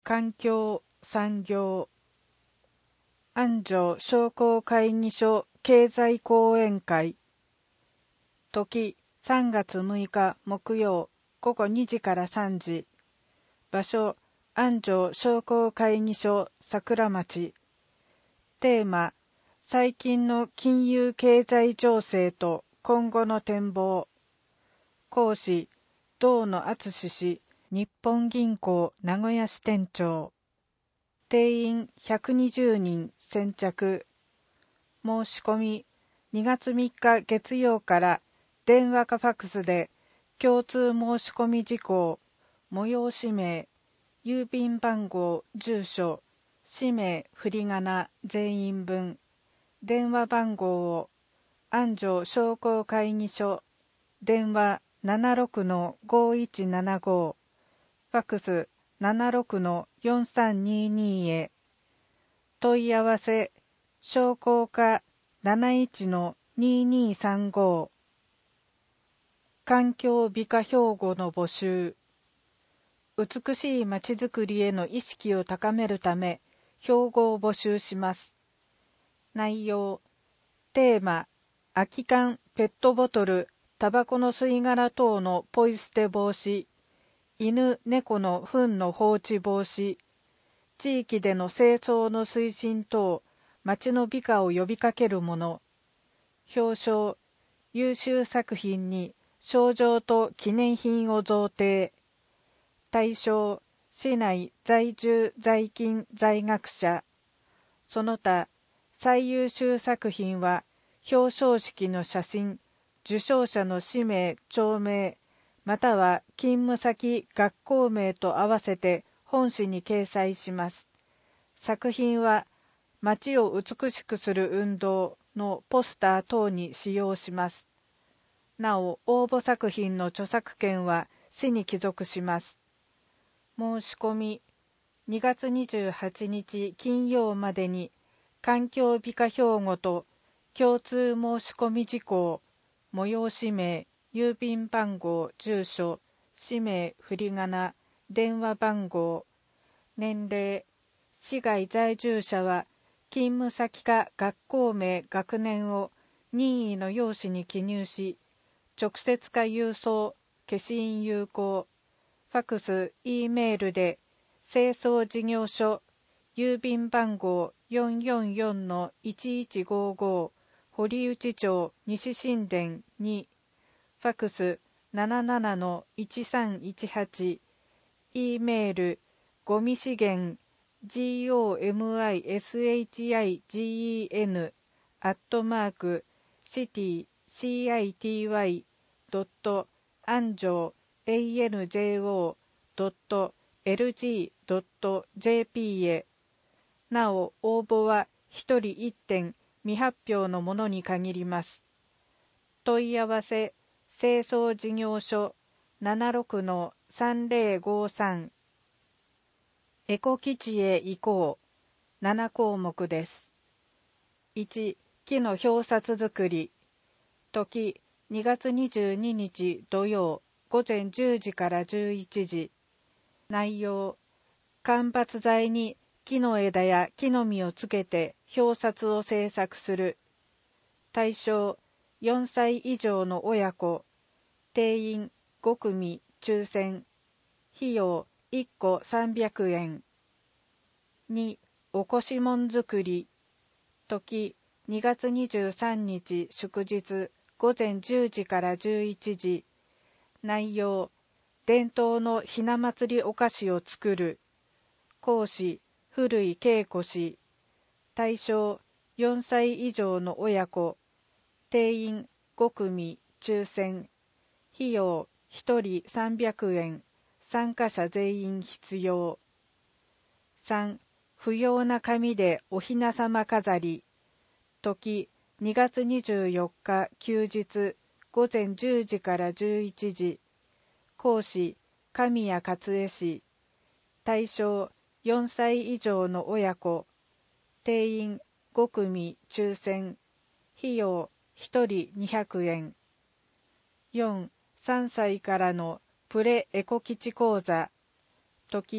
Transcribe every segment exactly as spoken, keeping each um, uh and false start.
環境産業安城商工会議所経済講演会時さんがつむいか木曜午後にじからさんじ場所安城商工会議所桜町テーマ最近の金融経済情勢と今後の展望講師堂野敦氏日本銀行名古屋支店長定員ひゃくにじゅうにん先着申し込みにがつみっか月曜から電話かファックスで共通申し込み事項催し名郵便番号住所氏名振り仮名全員分電話番号を安城商工会議所電話 ななろくのごいちななご ファックス ななろくのよんさんにに へ問い合わせ商工課 なないちのににさんご 環境美化標語の募集美しいまちづくりへの意識を高めるため標語を募集します内容テーマ空き缶ペットボトルタバコの吸い殻等のポイ捨て防止犬猫の糞の放置防止地域での清掃の推進等町の美化を呼びかけるもの表彰優秀作品に賞状と記念品を贈呈対象市内在住在勤在学者その他最優秀作品は表彰式の写真受賞者の氏名町名または勤務先学校名と合わせて本誌に掲載します作品は街を美しくする運動のポスター等に使用しますなお応募作品の著作権は市に帰属します申し込みにがつにじゅうはちにち金曜までに環境美化標語と共通申し込み事項催し名郵便番号住所氏名振り仮名電話番号年齢市外在住者は勤務先か学校名学年を任意の用紙に記入し直接か郵送消印有効ファクス E メールで清掃事業所郵便番号 よんよんよんのいちいちごご 堀内町西新田にファクス ななななのいちさんいちはち E メールゴミ資源 ゴミshigen アットマーク シティ シティ ドット アンジョー アンジョー ドット エルジー ドット ジェーピー へなお応募はひとりいってん未発表のものに限ります問い合わせ清掃事業所 ななろくのさんぜろごさん エコ基地へ行こうななこうもくですいち木の表札作り時にがつにじゅうににち土曜午前じゅうじからじゅういちじ内容間伐材に木の枝や木の実をつけて表札を制作する対象よんさい以上の親子定員ごくみ抽選費用いっこさんびゃくえんにおこしもん作り時にがつにじゅうさんにち祝日午前じゅうじからじゅういちじ内容伝統のひな祭りお菓子を作る講師古井恵子氏対象よんさい以上の親子定員ごくみ抽選費用ひとりさんびゃくえん参加者全員必要さん不要な紙でおひなさま飾り時にがつにじゅうよっか休日午前じゅうじからじゅういちじ講師神谷勝恵氏対象よんさい以上の親子定員ごくみ抽選費用ひとりにひゃくえんよんさんさいからのプレエコ基地講座時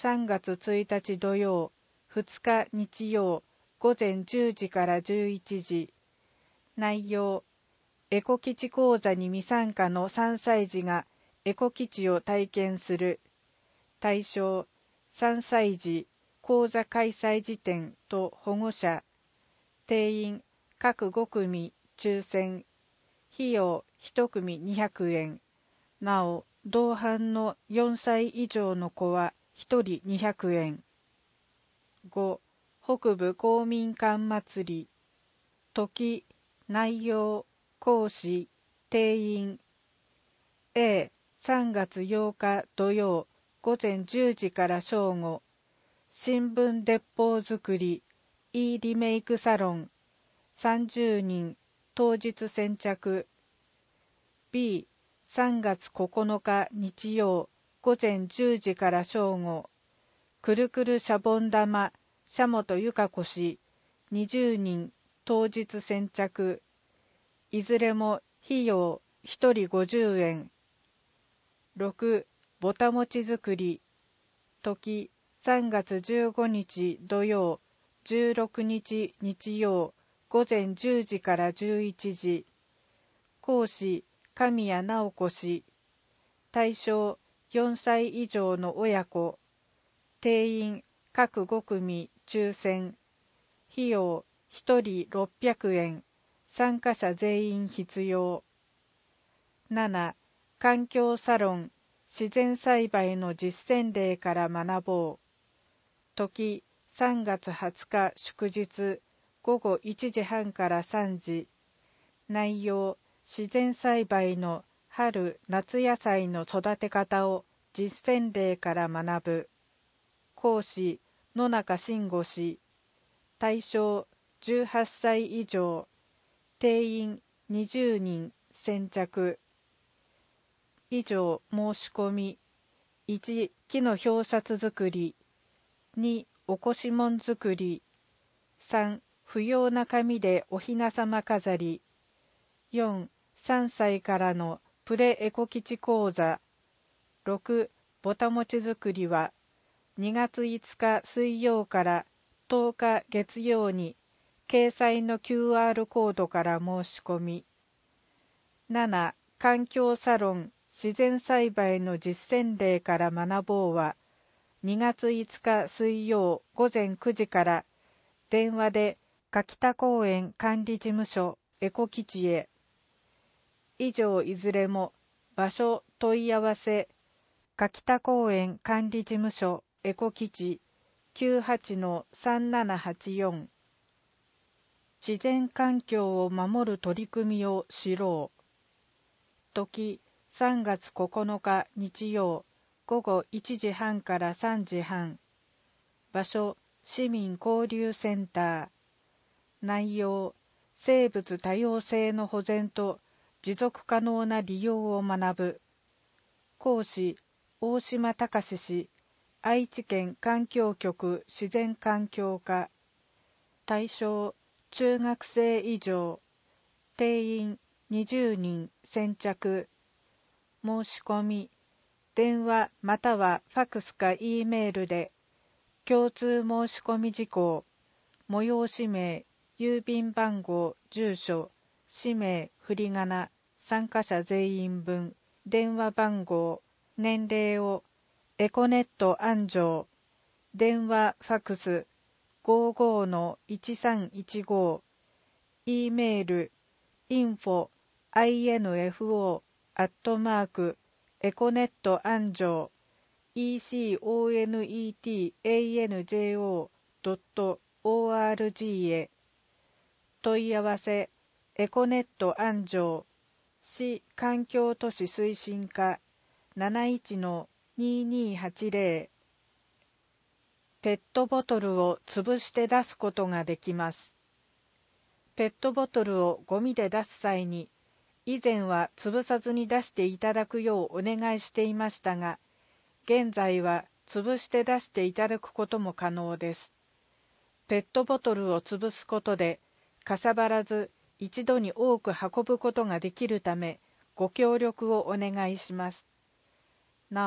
さんがつついたち土曜、ふつか日曜、午前じゅうじからじゅういちじ。内容、エコ基地講座に未参加のさんさい児がエコ基地を体験する。対象、さんさい児、講座開催時点と保護者。定員、各ごくみ、抽選。費用、いちくみにひゃくえん。なお、同伴のよんさい以上の子はひとりにひゃくえん。ご. 北部公民館祭り。時、内容、講師、定員。A、さんがつようか土曜、午前じゅうじから正午。新聞鉄砲作り、E リメイクサロン。さんじゅうにん、当日先着。B、さんがつここのか日曜、午前じゅうじから正午。くるくるシャボン玉、社本由香子氏、にじゅうにん、当日先着。いずれも費用ひとりごじゅうえん。ろく. ぼたもち作り。時、さんがつじゅうごにち土曜、じゅうろくにち日曜、午前じゅうじからじゅういちじ。講師、神谷直子氏。対象、よんさい以上の親子。定員、各ごくみ、抽選。費用、ひとりろっぴゃくえん。参加者全員必要。なな. 環境サロン、自然栽培の実践例から学ぼう。時、さんがつはつか祝日、ごごいちじはんからさんじ。内容、自然栽培の春・夏野菜の育て方を実践例から学ぶ。講師、野中慎吾氏。対象、じゅうはっさい以上。定員、にじゅうにん、先着。以上申し込み。いち. 木の表札作り。に. おこしもん作り。さん. 不要な紙でおひなさま飾り。よん. さんさいからのプレエコ基地講座。ろく. ぼたもち作りはにがついつか水曜からとおか月曜に掲載の キューアール コードから申し込み。なな. 環境サロン、自然栽培の実践例から学ぼうはにがついつか水曜午前くじから電話で柿田公園管理事務所エコ基地へ。以上いずれも場所問い合わせ柿田公園管理事務所エコ基地 きゅうはちのさんななはちよん。 自然環境を守る取り組みを知ろう。時、さんがつここのか日曜、ごごいちじはんからさんじはん。場所、市民交流センター。内容、生物多様性の保全と持続可能な利用を学ぶ。講師、大島隆氏、愛知県環境局自然環境課。対象、中学生以上。定員、にじゅうにん、先着。申し込み、電話またはファクスか E メールで、共通申し込み事項、催し名、郵便番号、住所、氏名、振り仮名、参加者全員分、電話番号、年齢を、エコネット安城、電話ファクス ごじゅうごのいちさんいちご、E メール、インフォ アイエヌエフオー アットマークエコネット安城 イーシーオーエヌイーティーエーエヌジェーオー ドット オーアールジー へ。問い合わせ、エコネット安城、市環境都市推進課 なないちのににはちぜろ。ペットボトルを潰して出すことができます。ペットボトルをゴミで出す際に、以前は潰さずに出していただくようお願いしていましたが、現在は潰して出していただくことも可能です。ペットボトルを潰すことで、かさばらず一度に多く運ぶことができるため、ご協力をお願いします。なお、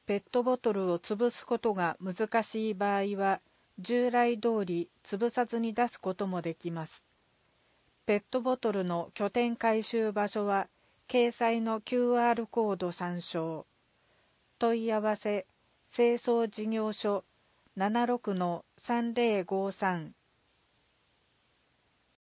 ペットボトルを潰すことが難しい場合は、従来通り潰さずに出すこともできます。ペットボトルの拠点回収場所は、掲載の キューアール コード参照。問い合わせ、清掃事業所 ななろくのさんぜろごさん